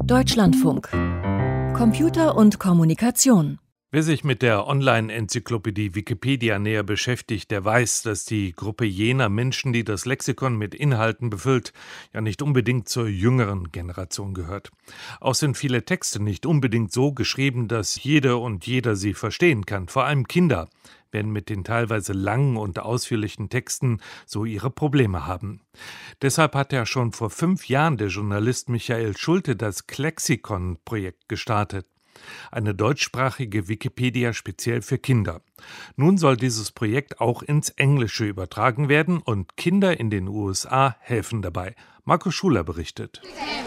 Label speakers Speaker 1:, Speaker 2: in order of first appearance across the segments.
Speaker 1: Deutschlandfunk. Computer und Kommunikation.
Speaker 2: Wer sich mit der Online-Enzyklopädie Wikipedia näher beschäftigt, der weiß, dass die Gruppe jener Menschen, die das Lexikon mit Inhalten befüllt, ja nicht unbedingt zur jüngeren Generation gehört. Auch sind viele Texte nicht unbedingt so geschrieben, dass jede und jeder sie verstehen kann. Vor allem Kinder werden mit den teilweise langen und ausführlichen Texten so ihre Probleme haben. Deshalb hat ja schon vor 5 Jahren der Journalist Michael Schulte das Klexikon-Projekt gestartet. Eine deutschsprachige Wikipedia speziell für Kinder. Nun soll dieses Projekt auch ins Englische übertragen werden und Kinder in den USA helfen dabei. Marco Schuler berichtet.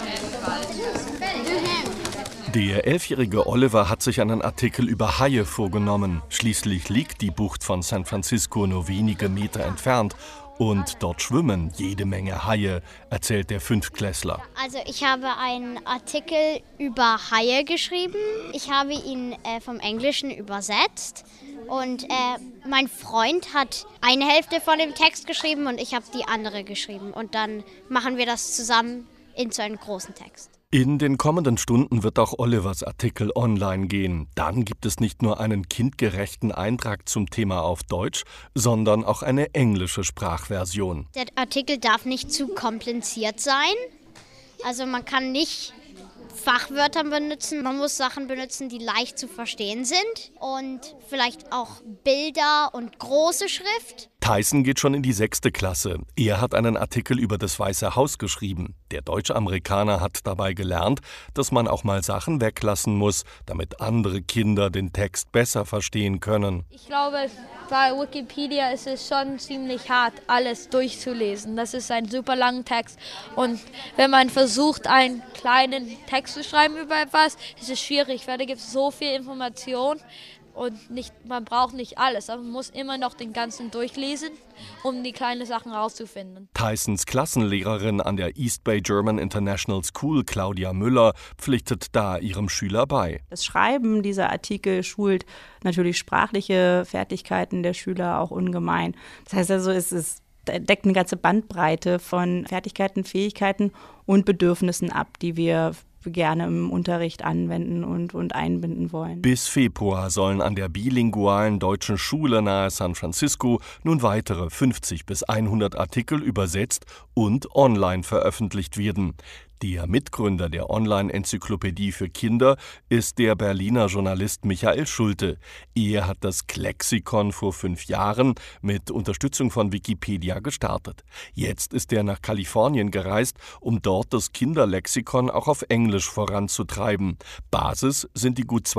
Speaker 3: Der 11-jährige Oliver hat sich einen Artikel über Haie vorgenommen. Schließlich liegt die Bucht von San Francisco nur wenige Meter entfernt. Und dort schwimmen jede Menge Haie, erzählt der Fünftklässler.
Speaker 4: Also ich habe einen Artikel über Haie geschrieben. Ich habe ihn vom Englischen übersetzt. Und mein Freund hat eine Hälfte von dem Text geschrieben und ich habe die andere geschrieben. Und dann machen wir das zusammen in so einen großen Text.
Speaker 3: In den kommenden Stunden wird auch Olivers Artikel online gehen. Dann gibt es nicht nur einen kindgerechten Eintrag zum Thema auf Deutsch, sondern auch eine englische Sprachversion.
Speaker 4: Der Artikel darf nicht zu kompliziert sein. Also man kann nicht Fachwörter benutzen. Man muss Sachen benutzen, die leicht zu verstehen sind. Und vielleicht auch Bilder und große Schrift.
Speaker 3: Tyson geht schon in die 6. Klasse. Er hat einen Artikel über das Weiße Haus geschrieben. Der Deutsch-Amerikaner hat dabei gelernt, dass man auch mal Sachen weglassen muss, damit andere Kinder den Text besser verstehen können.
Speaker 5: Ich glaube, bei Wikipedia ist es schon ziemlich hart, alles durchzulesen. Das ist ein super langer Text. Und wenn man versucht, einen kleinen Text zu schreiben über etwas, ist es schwierig, weil da gibt es so viel Information. Und man braucht nicht alles, aber man muss immer noch den ganzen durchlesen, um die kleinen Sachen rauszufinden.
Speaker 3: Tysons Klassenlehrerin an der East Bay German International School, Claudia Müller, pflichtet da ihrem Schüler bei.
Speaker 6: Das Schreiben dieser Artikel schult natürlich sprachliche Fertigkeiten der Schüler auch ungemein. Das heißt also, es deckt eine ganze Bandbreite von Fertigkeiten, Fähigkeiten und Bedürfnissen ab, die wir gerne im Unterricht anwenden und einbinden wollen.
Speaker 3: Bis Februar sollen an der bilingualen deutschen Schule nahe San Francisco nun weitere 50 bis 100 Artikel übersetzt und online veröffentlicht werden. Der Mitgründer der Online-Enzyklopädie für Kinder ist der Berliner Journalist Michael Schulte. Er hat das Klexikon vor 5 Jahren mit Unterstützung von Wikipedia gestartet. Jetzt ist er nach Kalifornien gereist, um dort das Kinderlexikon auch auf Englisch voranzutreiben. Basis sind die gut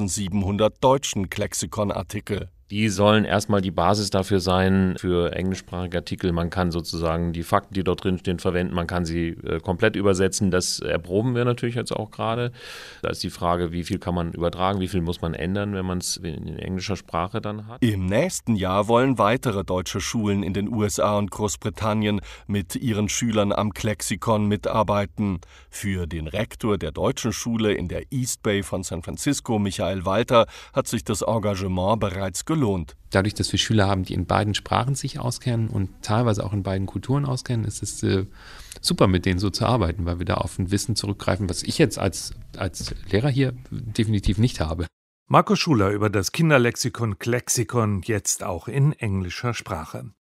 Speaker 3: 2700 deutschen Klexikon-Artikel.
Speaker 7: Die sollen erstmal die Basis dafür sein, für englischsprachige Artikel. Man kann sozusagen die Fakten, die dort drin stehen, verwenden. Man kann sie komplett übersetzen. Das erproben wir natürlich jetzt auch gerade. Da ist die Frage, wie viel kann man übertragen, wie viel muss man ändern, wenn man es in englischer Sprache dann hat.
Speaker 3: Im nächsten Jahr wollen weitere deutsche Schulen in den USA und Großbritannien mit ihren Schülern am Klexikon mitarbeiten. Für den Rektor der deutschen Schule in der East Bay von San Francisco, Michael Walter, hat sich das Engagement bereits gelohnt.
Speaker 8: Dadurch, dass wir Schüler haben, die in beiden Sprachen sich auskennen und teilweise auch in beiden Kulturen auskennen, ist es super, mit denen so zu arbeiten, weil wir da auf ein Wissen zurückgreifen, was ich jetzt als Lehrer hier definitiv nicht habe.
Speaker 2: Marco Schuler über das Kinderlexikon Klexikon, jetzt auch in englischer Sprache.